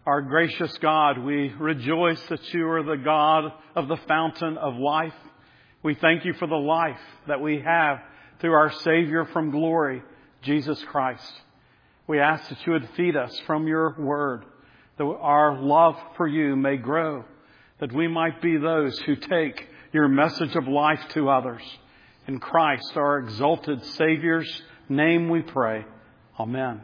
Our gracious God, we rejoice that you are the God of the fountain of life. We thank you for the life that we have through our Savior from glory, Jesus Christ. We ask that you would feed us from your word, that our love for you may grow, that we might be those who take your message of life to others. In Christ, our exalted Savior's name we pray. Amen.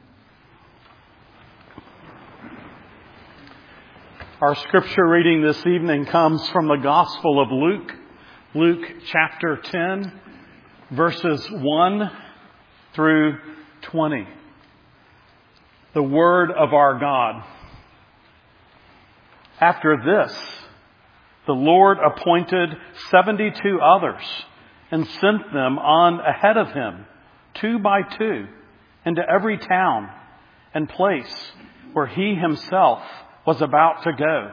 Our scripture reading this evening comes from the Gospel of Luke, Luke chapter 10, verses 1 through 20. The word of our God. After this, the Lord appointed 72 others and sent them on ahead of him, 2 by 2, into every town and place where he himself was about to go.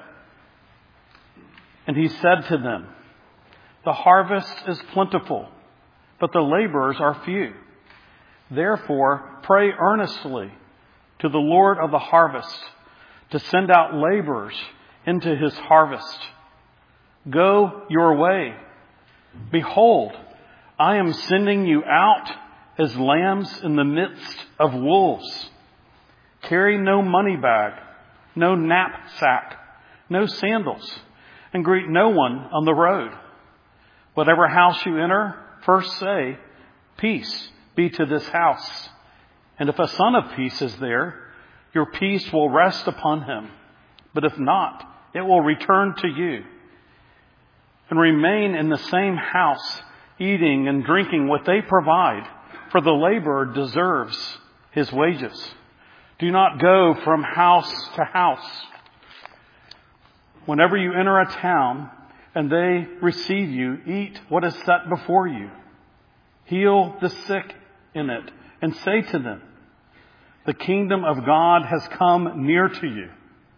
And he said to them, "The harvest is plentiful, but the laborers are few. Therefore, pray earnestly to the Lord of the harvest to send out laborers into his harvest. Go your way. Behold, I am sending you out as lambs in the midst of wolves. Carry no money bag, no knapsack, no sandals, and greet no one on the road. Whatever house you enter, first say, 'Peace be to this house.' And if a son of peace is there, your peace will rest upon him. But if not, it will return to you. And remain in the same house, eating and drinking what they provide, for the laborer deserves his wages. Do not go from house to house. Whenever you enter a town and they receive you, eat what is set before you. Heal the sick in it and say to them, 'The kingdom of God has come near to you.'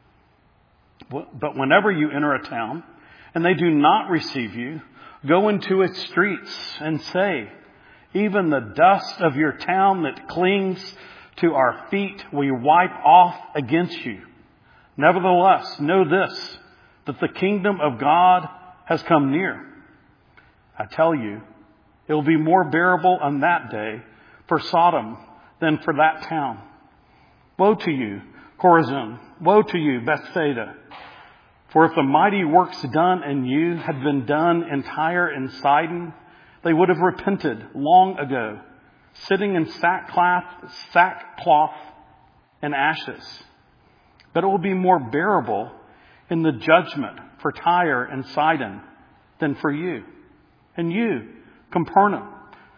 But whenever you enter a town and they do not receive you, go into its streets and say, 'Even the dust of your town that clings to our feet we wipe off against you. Nevertheless, know this, that the kingdom of God has come near. I tell you, it will be more bearable on that day for Sodom than for that town. Woe to you, Chorazin! Woe to you, Bethsaida! For if the mighty works done in you had been done in Tyre and Sidon, they would have repented long ago, sitting in sackcloth and ashes. But it will be more bearable in the judgment for Tyre and Sidon than for you. And you, Capernaum,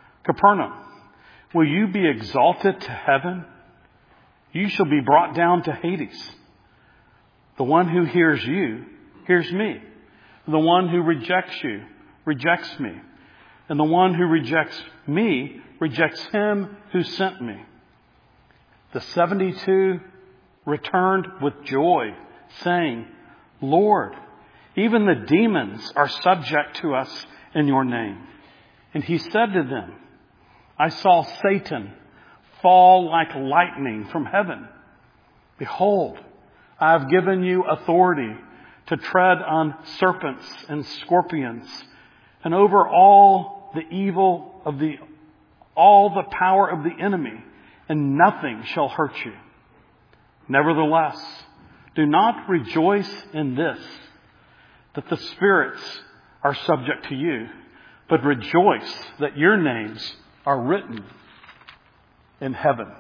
will you be exalted to heaven? You shall be brought down to Hades. The one who hears you, hears me. The one who rejects you, rejects me. And the one who rejects me, rejects him who sent me." The 72 returned with joy, saying, "Lord, even the demons are subject to us in your name." And he said to them, "I saw Satan fall like lightning from heaven. Behold, I have given you authority to tread on serpents and scorpions, and over all the evil of all the power of the enemy, and nothing shall hurt you. Nevertheless, do not rejoice in this, that the spirits are subject to you, but rejoice that your names are written in heaven."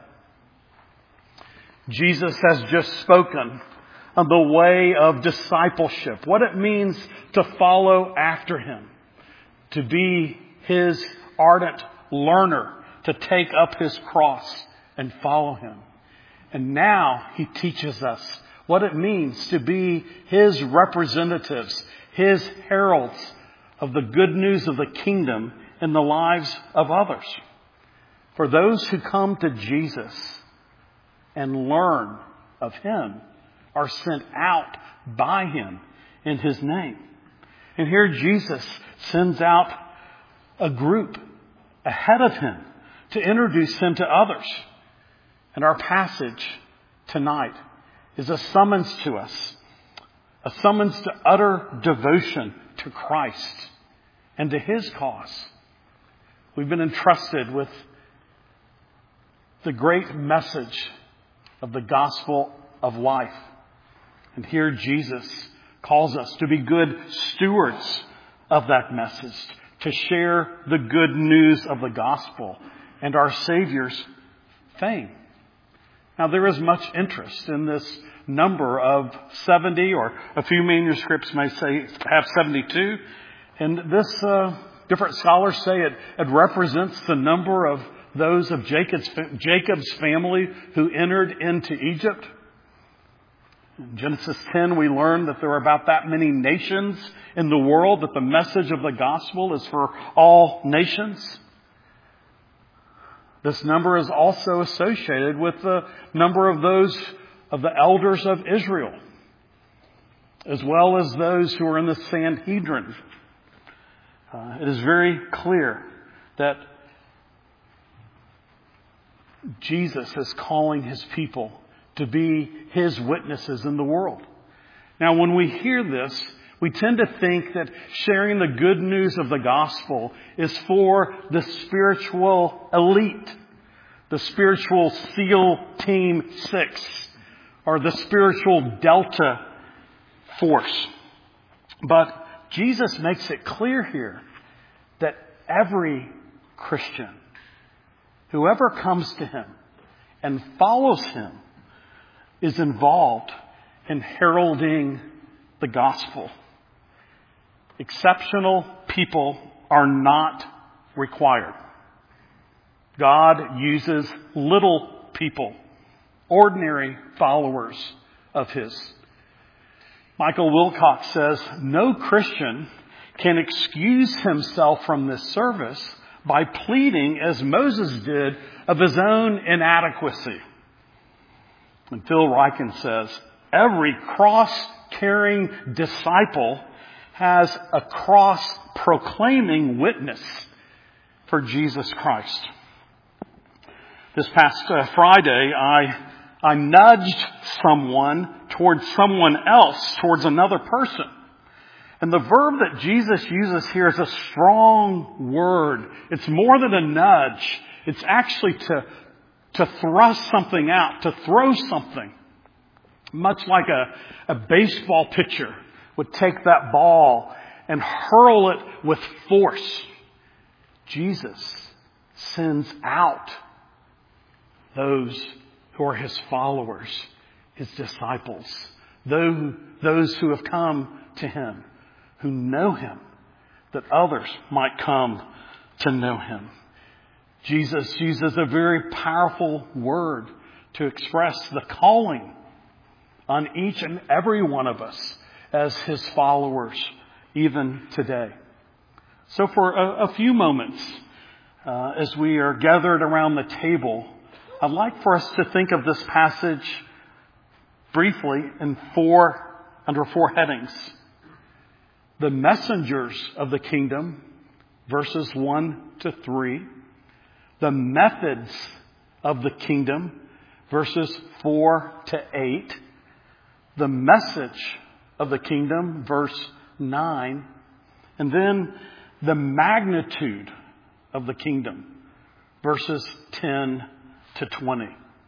Jesus has just spoken of the way of discipleship, what it means to follow after him, to be his ardent learner, to take up his cross and follow him. And now he teaches us what it means to be his representatives, his heralds of the good news of the kingdom in the lives of others. For those who come to Jesus and learn of him are sent out by him in his name. And here Jesus sends out a group ahead of him to introduce him to others. And our passage tonight is a summons to us, a summons to utter devotion to Christ and to His cause. We've been entrusted with the great message of the gospel of life. And here Jesus calls us to be good stewards of that message, to share the good news of the gospel and our Savior's fame. Now, there is much interest in this number of 70, or a few manuscripts may say have 72. And this, different scholars say it represents the number of those of Jacob's family who entered into Egypt. In Genesis 10, we learn that there are about that many nations in the world, that the message of the gospel is for all nations. This number is also associated with the number of those of the elders of Israel, as well as those who are in the Sanhedrin. It is very clear that Jesus is calling His people to be His witnesses in the world. Now, when we hear this, we tend to think that sharing the good news of the gospel is for the spiritual elite, the spiritual SEAL Team 6, or the spiritual Delta Force. But Jesus makes it clear here that every Christian, whoever comes to Him and follows Him, is involved in heralding the gospel. Exceptional people are not required. God uses little people, ordinary followers of His. Michael Wilcox says, no Christian can excuse himself from this service by pleading, as Moses did, of his own inadequacy. And Phil Ryken says, every cross-carrying disciple has a cross-proclaiming witness for Jesus Christ. This past Friday, I nudged someone towards someone else, towards another person. And the verb that Jesus uses here is a strong word. It's more than a nudge. It's actually to thrust something out, to throw something. Much like a baseball pitcher would take that ball and hurl it with force. Jesus sends out those who are His followers, His disciples, those who have come to Him, who know Him, that others might come to know Him. Jesus uses a very powerful word to express the calling on each and every one of us as His followers, even today. So for a few moments, as we are gathered around the table, I'd like for us to think of this passage briefly in under four headings. The messengers of the kingdom, verses 1 to 3. The methods of the kingdom, verses 4 to 8. The message of the kingdom, verse 9. And then the magnitude of the kingdom, verses 10 to 20.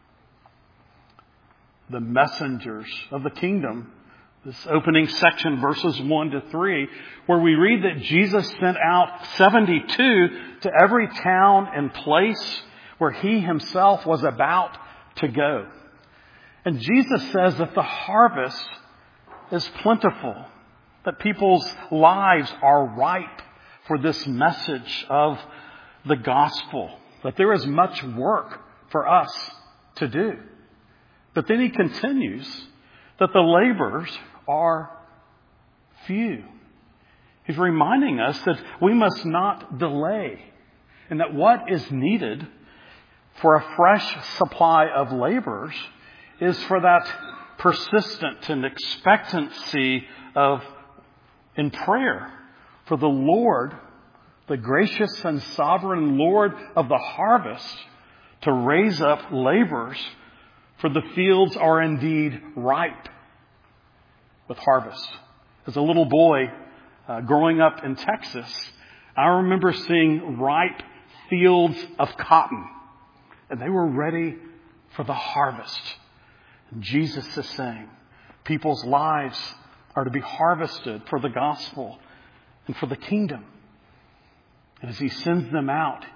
The messengers of the kingdom, this opening section, verses 1 to 3, where we read that Jesus sent out 72 to every town and place where He Himself was about to go. And Jesus says that the harvest is plentiful, that people's lives are ripe for this message of the gospel, that there is much work for us to do. But then He continues that the laborers are few. He's reminding us that we must not delay, and that what is needed for a fresh supply of laborers is for that persistent and expectancy in prayer for the Lord, the gracious and sovereign Lord of the harvest, to raise up laborers for the fields are indeed ripe with harvest. As a little boy growing up in Texas, I remember seeing ripe fields of cotton, and they were ready for the harvest. And Jesus is saying people's lives are to be harvested for the gospel and for the kingdom. And as he sends them out,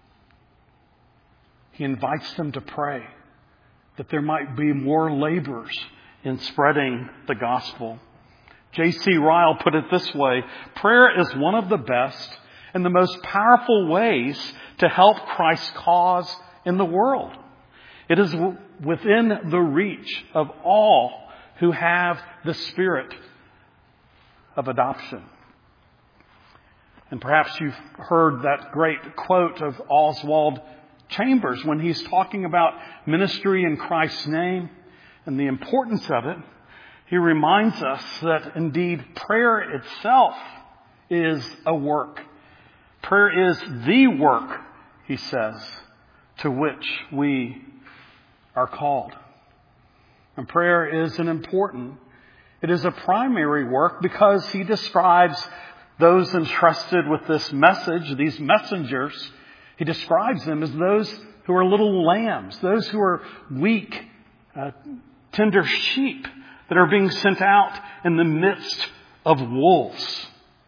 he invites them to pray that there might be more laborers in spreading the gospel. J.C. Ryle put it this way: prayer is one of the best and the most powerful ways to help Christ's cause in the world. It is within the reach of all who have the spirit of adoption. And perhaps you've heard that great quote of Oswald Chambers when he's talking about ministry in Christ's name and the importance of it. He reminds us that indeed prayer itself is a work. Prayer is the work, he says, to which we are called. And prayer is it is a primary work because he describes those entrusted with this message, these messengers. He describes them as those who are little lambs, those who are weak, tender sheep that are being sent out in the midst of wolves.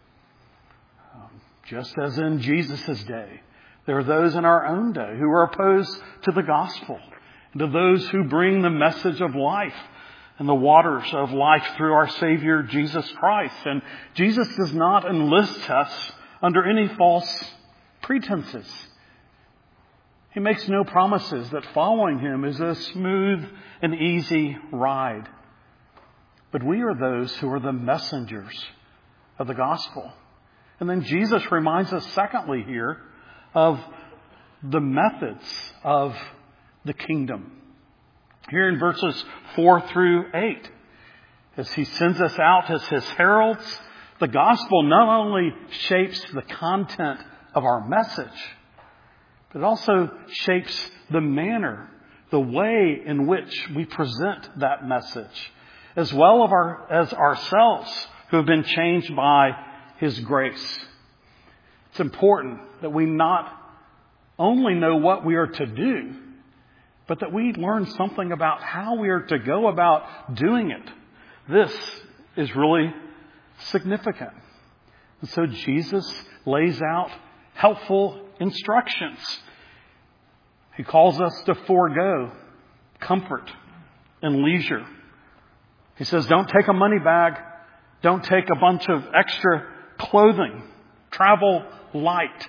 Just as in Jesus' day, there are those in our own day who are opposed to the gospel, and to those who bring the message of life and the waters of life through our Savior, Jesus Christ. And Jesus does not enlist us under any false pretenses. He makes no promises that following him is a smooth and easy ride. But we are those who are the messengers of the gospel. And then Jesus reminds us, secondly, here of the methods of the kingdom. Here in verses 4 through 8, as he sends us out as his heralds, the gospel not only shapes the content of our message, but it also shapes the manner, the way in which we present that message, as well as ourselves who have been changed by his grace. It's important that we not only know what we are to do, but that we learn something about how we are to go about doing it. This is really significant. And so Jesus lays out helpful instructions. He calls us to forego comfort and leisure. He says, don't take a money bag. Don't take a bunch of extra clothing. Travel light.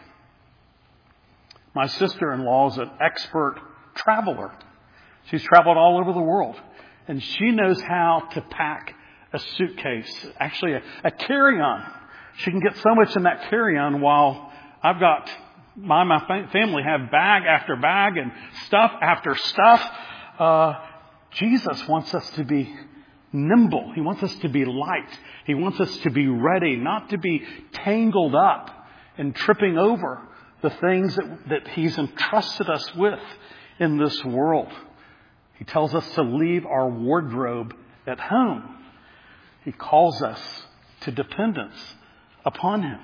My sister-in-law is an expert traveler. She's traveled all over the world. And she knows how to pack a suitcase, actually a carry-on. She can get so much in that carry-on while I've got my family have bag after bag and stuff after stuff. Jesus wants us to be nimble. He wants us to be light. He wants us to be ready, not to be tangled up and tripping over the things that he's entrusted us with in this world. He tells us to leave our wardrobe at home. He calls us to dependence upon him.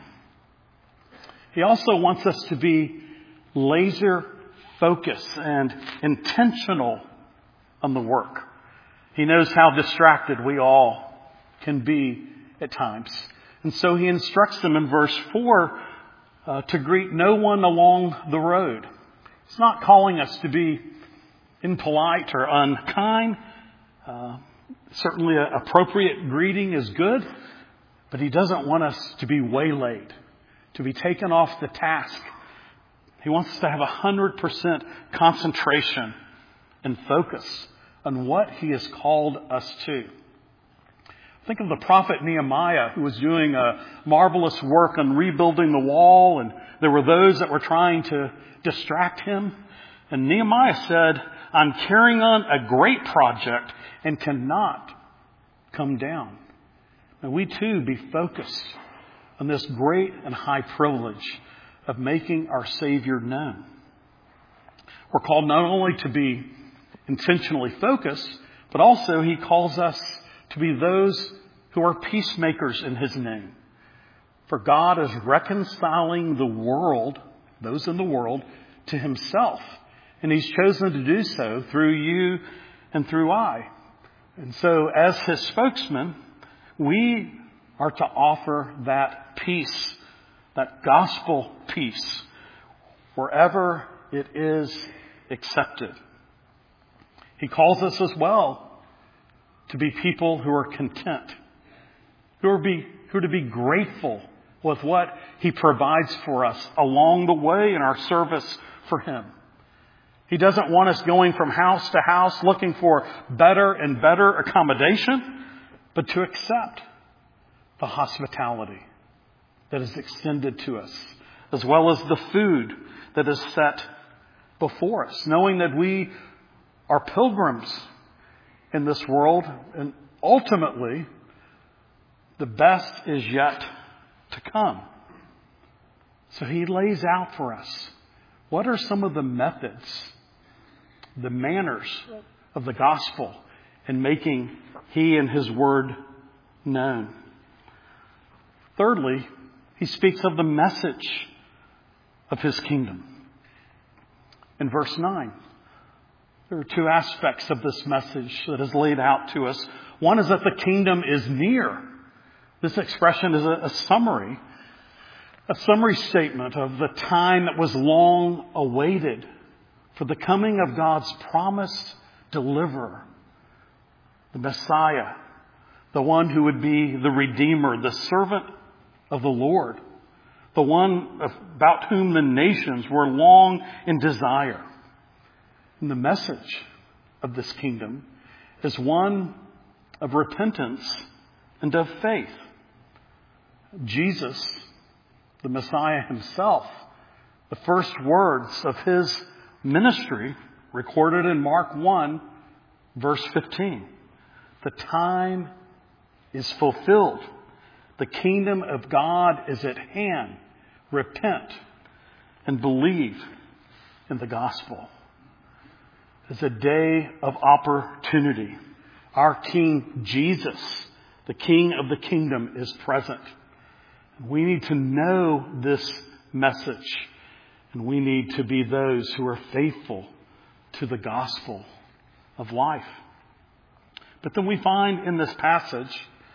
He also wants us to be laser focused and intentional on the work. He knows how distracted we all can be at times. And so he instructs them in verse 4 to greet no one along the road. He's not calling us to be impolite or unkind. Certainly an appropriate greeting is good, but he doesn't want us to be waylaid, to be taken off the task. He wants us to have 100% concentration and focus on what he has called us to. Think of the prophet Nehemiah, who was doing a marvelous work on rebuilding the wall, and there were those that were trying to distract him. And Nehemiah said, I'm carrying on a great project and cannot come down. May we too be focused on this great and high privilege of making our Savior known. We're called not only to be intentionally focus, but also he calls us to be those who are peacemakers in his name. For God is reconciling the world, those in the world, to himself. And he's chosen to do so through you and through I. And so as his spokesman, we are to offer that peace, that gospel peace, wherever it is accepted. He calls us as well to be people who are content, who are to be grateful with what he provides for us along the way in our service for him. He doesn't want us going from house to house looking for better and better accommodation, but to accept the hospitality that is extended to us, as well as the food that is set before us, knowing that we are pilgrims in this world, and ultimately the best is yet to come. So he lays out for us what are some of the methods, the manners of the gospel in making he and his word known. Thirdly, he speaks of the message of his kingdom. In verse 9, there are two aspects of this message that is laid out to us. One is that the kingdom is near. This expression is a summary statement of the time that was long awaited for the coming of God's promised deliverer, the Messiah, the one who would be the Redeemer, the servant of the Lord, the one about whom the nations were long in desire. And the message of this kingdom is one of repentance and of faith. Jesus, the Messiah himself, the first words of his ministry recorded in Mark 1, verse 15. The time is fulfilled. The kingdom of God is at hand. Repent and believe in the gospel. It's a day of opportunity. Our King Jesus, the King of the kingdom, is present. We need to know this message, and we need to be those who are faithful to the gospel of life. But then we find in this passage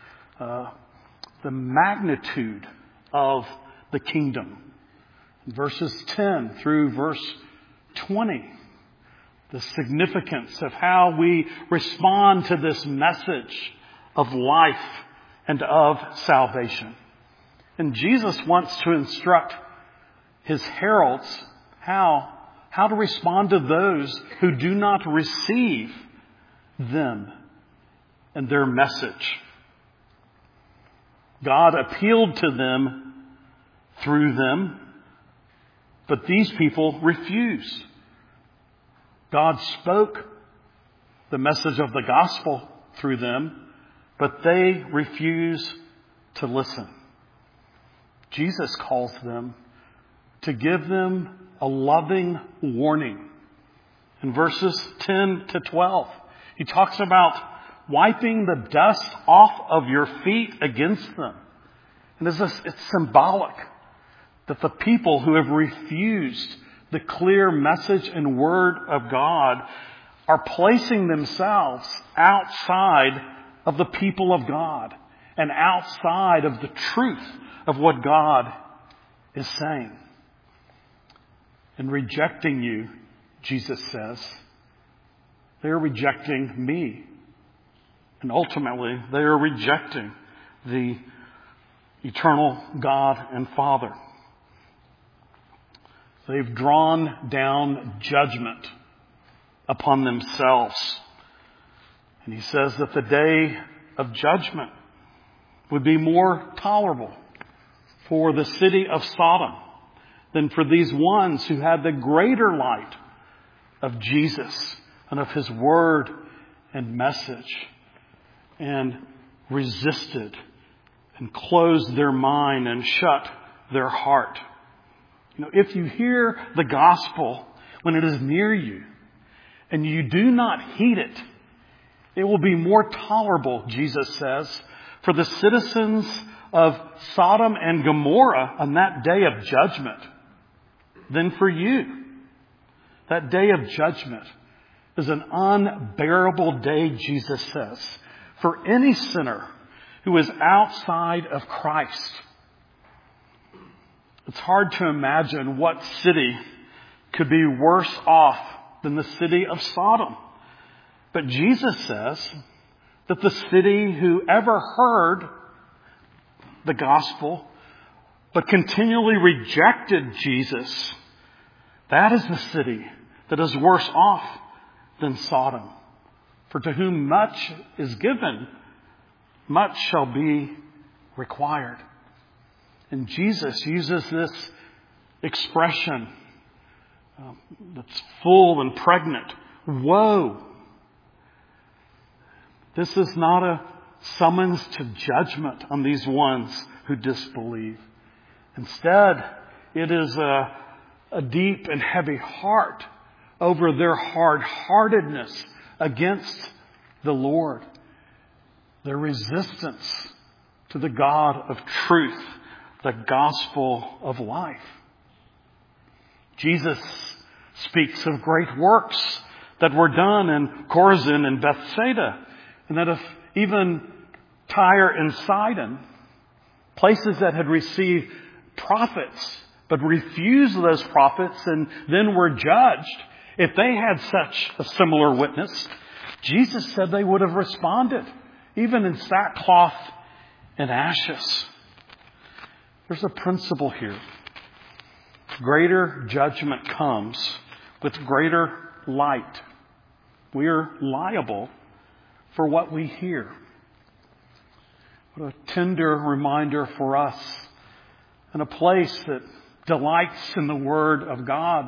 the magnitude of the kingdom. Verses 10 through verse 20. The significance of how we respond to this message of life and of salvation. And Jesus wants to instruct his heralds how to respond to those who do not receive them and their message. God appealed to them through them, but these people refused. God spoke the message of the gospel through them, but they refuse to listen. Jesus calls them to give them a loving warning. In verses 10 to 12, he talks about wiping the dust off of your feet against them. And it's symbolic that the people who have refused the clear message and word of God are placing themselves outside of the people of God and outside of the truth of what God is saying. In rejecting you, Jesus says, they're rejecting me. And ultimately, they are rejecting the eternal God and Father. They've drawn down judgment upon themselves. And he says that the day of judgment would be more tolerable for the city of Sodom than for these ones who had the greater light of Jesus and of his word and message, and resisted and closed their mind and shut their heart. You know, if you hear the gospel when it is near you and you do not heed it, it will be more tolerable, Jesus says, for the citizens of Sodom and Gomorrah on that day of judgment than for you. That day of judgment is an unbearable day, Jesus says, for any sinner who is outside of Christ. It's hard to imagine what city could be worse off than the city of Sodom. But Jesus says that the city who ever heard the gospel but continually rejected Jesus, that is the city that is worse off than Sodom. For to whom much is given, much shall be required. And Jesus uses this expression that's full and pregnant. Woe! This is not a summons to judgment on these ones who disbelieve. Instead, it is a deep and heavy heart over their hard-heartedness against the Lord. Their resistance to the God of truth, the gospel of life. Jesus speaks of great works that were done in Chorazin and Bethsaida, and that if even Tyre and Sidon, places that had received prophets but refused those prophets and then were judged, if they had such a similar witness, Jesus said they would have responded, even in sackcloth and ashes. There's a principle here. Greater judgment comes with greater light. We are liable for what we hear. What a tender reminder for us in a place that delights in the Word of God,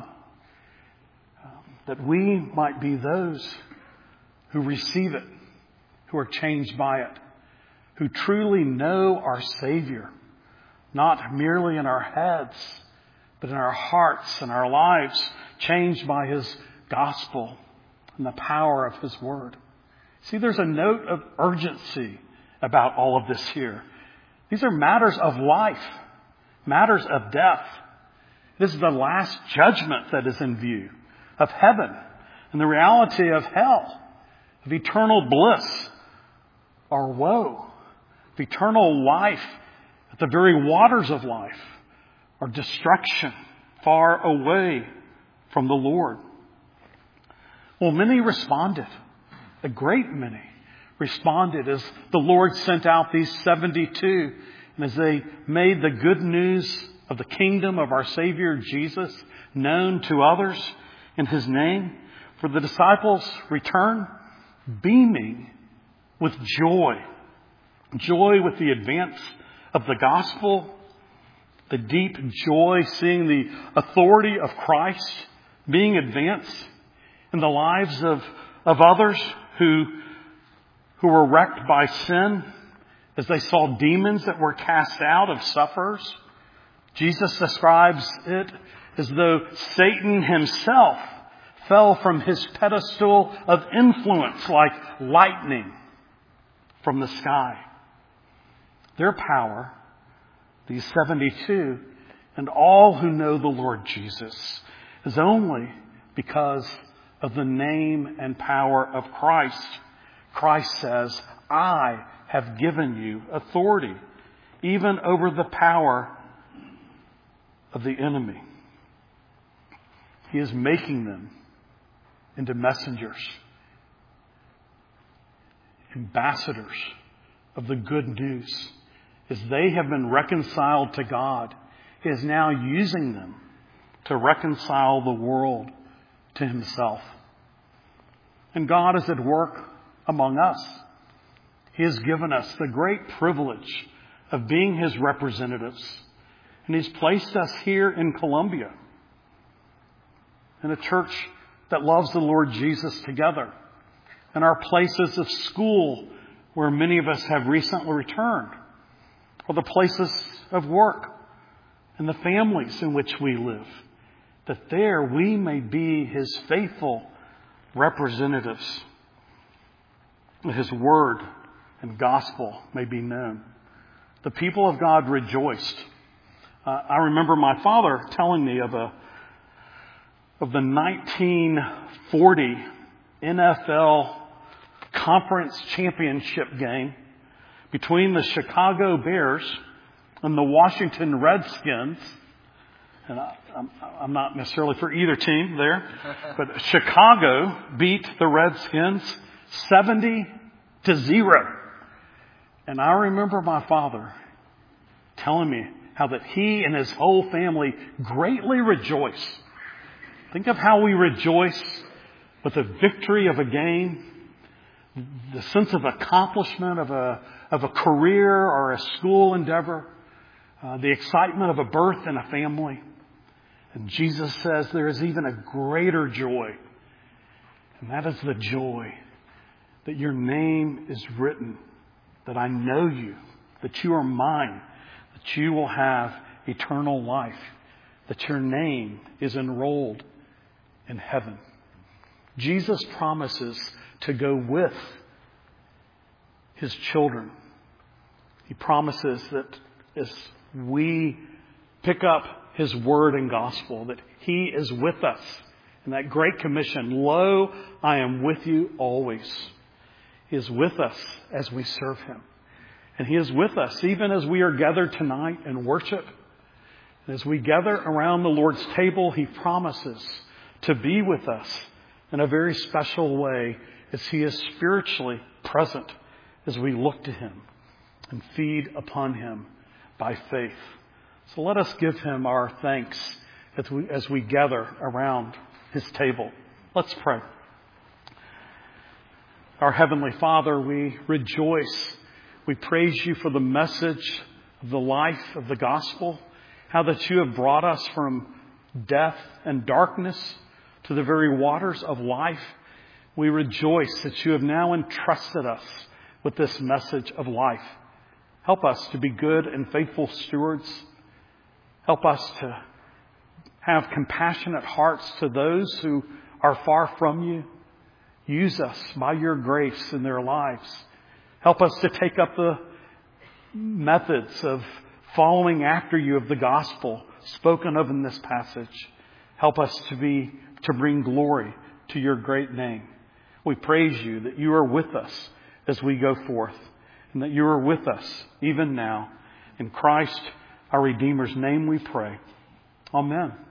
that we might be those who receive it, who are changed by it, who truly know our Savior, not merely in our heads, but in our hearts and our lives, changed by His gospel and the power of His Word. See, there's a note of urgency about all of this here. These are matters of life, matters of death. This is the last judgment that is in view, of heaven and the reality of hell, of eternal bliss or woe, of eternal life at the very waters of life, or destruction far away from the Lord. Well, many responded. A great many responded as the Lord sent out these 72, and as they made the good news of the kingdom of our Savior Jesus known to others in His name. For the disciples returned beaming with joy. Joy with the advance of the gospel. The deep joy seeing the authority of Christ being advanced in the lives of others who were wrecked by sin, as they saw demons that were cast out of sufferers. Jesus describes it as though Satan himself fell from his pedestal of influence like lightning from the sky. Their power, these 72, and all who know the Lord Jesus, is only because of the name and power of Christ. Christ says, I have given you authority, even over the power of the enemy. He is making them into messengers, ambassadors of the good news. As they have been reconciled to God, He is now using them to reconcile the world to Himself. And God is at work among us. He has given us the great privilege of being His representatives. And He's placed us here in Columbia, in a church that loves the Lord Jesus together, in our places of school where many of us have recently returned, or the places of work and the families in which we live, that there we may be His faithful representatives, that His word and gospel may be known. The people of God rejoiced. I remember my father telling me of the 1940 NFL conference championship game between the Chicago Bears and the Washington Redskins. And I'm not necessarily for either team there, but Chicago beat the Redskins 70-0. And I remember my father telling me how that he and his whole family greatly rejoice. Think of how we rejoice with the victory of a game, the sense of accomplishment of a career or a school endeavor, the excitement of a birth in a family. And Jesus says there is even a greater joy, and that is the joy that your name is written, that I know you, that you are mine, that you will have eternal life, that your name is enrolled in heaven. Jesus promises to go with His children. He promises that as we pick up His word and gospel, that He is with us in that great commission. Lo, I am with you always. He is with us as we serve Him. And He is with us even as we are gathered tonight in worship. And as we gather around the Lord's table, He promises to be with us in a very special way as He is spiritually present as we look to Him and feed upon Him by faith. So let us give Him our thanks as we gather around His table. Let's pray. Our Heavenly Father, we rejoice. We praise You for the message of the life of the gospel, how that You have brought us from death and darkness to the very waters of life. We rejoice that You have now entrusted us with this message of life. Help us to be good and faithful stewards. Help us to have compassionate hearts to those who are far from You. Use us by Your grace in their lives. Help us to take up the methods of following after You of the gospel spoken of in this passage. Help us to bring glory to Your great name. We praise You that You are with us as we go forth, and that You are with us even now. In Christ, our Redeemer's name we pray. Amen.